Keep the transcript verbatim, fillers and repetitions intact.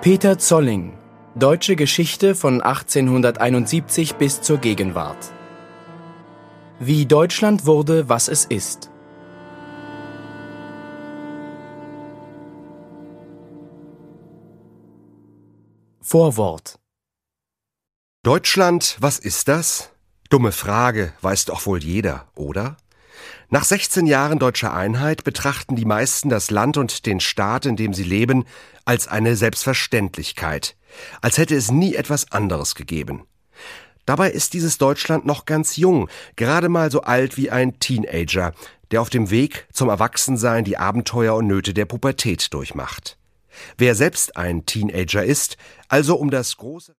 Peter Zolling, Deutsche Geschichte von achtzehnhunderteinundsiebzig bis zur Gegenwart. Wie Deutschland wurde, was es ist. Vorwort. Deutschland, was ist das? Dumme Frage, weiß doch wohl jeder, oder? Nach sechzehn Jahren deutscher Einheit betrachten die meisten das Land und den Staat, in dem sie leben, als eine Selbstverständlichkeit, als hätte es nie etwas anderes gegeben. Dabei ist dieses Deutschland noch ganz jung, gerade mal so alt wie ein Teenager, der auf dem Weg zum Erwachsensein die Abenteuer und Nöte der Pubertät durchmacht. Wer selbst ein Teenager ist, also um das große